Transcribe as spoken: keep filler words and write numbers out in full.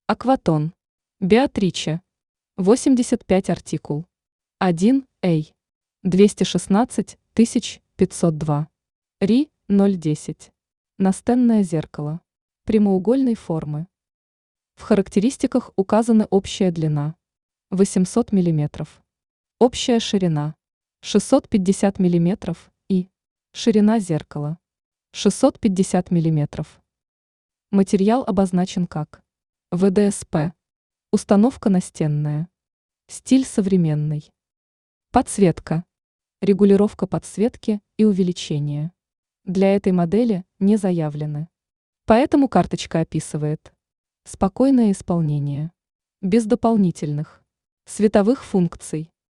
Акватон. Беатриче. восемьдесят пять артикул. один эй. двести шестнадцать тысяч пятьсот два. Ри ноль десять. Настенное зеркало. Прямоугольной формы. В характеристиках указаны общая длина восемьсот миллиметров, общая ширина шестьсот пятьдесят миллиметров и ширина зеркала шестьсот пятьдесят миллиметров. Материал обозначен как вэ дэ эс пэ. Установка настенная. Стиль современный. Подсветка. Регулировка подсветки и увеличения для этой модели не заявлены. Поэтому карточка описывает спокойное исполнение, без дополнительных световых функций.